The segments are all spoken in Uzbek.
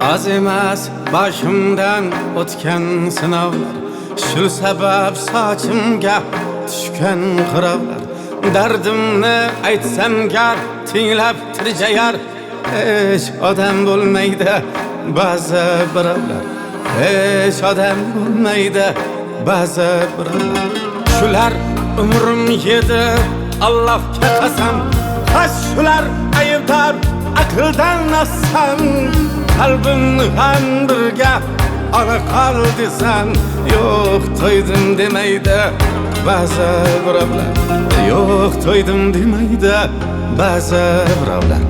Az emas başımdan o'tgan sinovlar, shu sabab sochimga tushgan qirovlar. Dardimni aytsam gar tinglab tirjayar, hech odam bo'lmaydi ba'zi birovlar, hech odam bo'lmaydi ba'zi birovlar. Shular umrim yedi Allohga qasam, shular aybdor aqldan nasam. Qalbimni ham birga ola qol desam, yo'q to'ydim demaydi ba'zi birovlar, yo'q to'ydim demaydi ba'zi birovlar.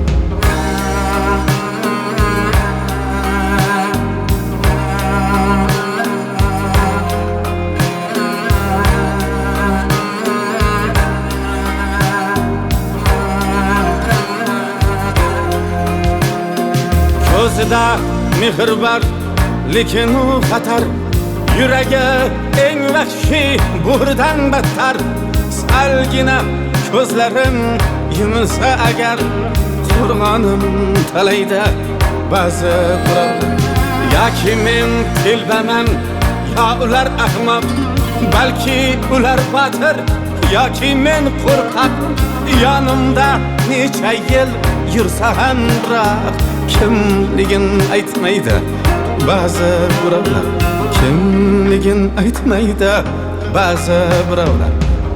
Ko'zida mehr bor, lekin u xatar. Yuragi eng vahshiy bo'ridan battar. Salgina ko'zlarim yumilsa agar, qo'rg'onim talaydi ba'zi birovlar. Yoki men telbaman, yo ular ahmoq, balki ular botir, yoki men qo'rqoq. Yonimda necha yil yursa ham biroq kimligin aytmaydi ba'zi birovlar, kimligin aytmaydi ba'zi birovlar.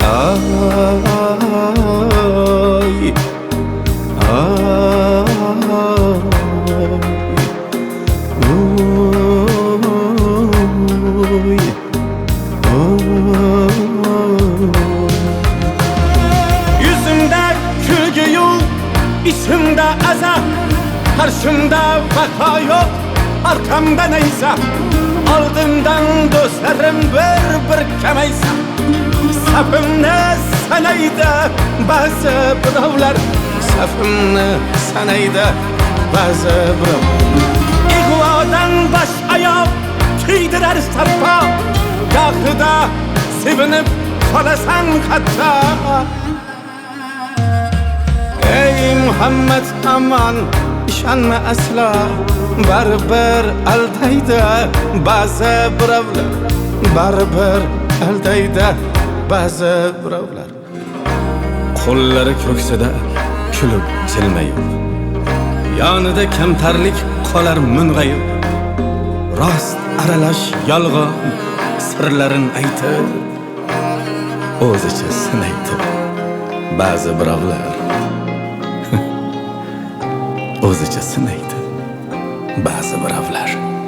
Yüzümde külgü yok, içimde azap. Karşımda vaka yok, arkamda neyse. Ardımdan dostlarım bir kemeyse. Safımni sanaydi ba'zi birovlar, safimni sanaydi ba'zi birovlar. Ig'vodan bosh oyoq kiydirar sarpo, gohida sevinib qolasan hatto. Ey Muhammad aman, ishonma aslo, baribir aldaydi ba'zi birovlar, baribir aldaydi ba'zi birovlar. Qo'llari ko'ksida kulib jilmayib, yonida kamtarlik qolar mung'ayib. Rost aralash yolg'on sirlarin aytib, o'zicha sinaydi ba'zi birovlar. O'zicha sinaydi ba'zi birovlar.